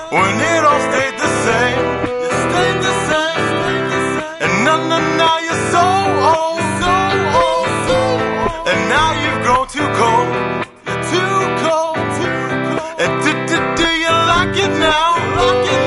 when it all stayed the same. It stayed the same. And now you're so old, so old, so old. And now you've grown too cold. You're too cold, too cold. And do you like it now? Like it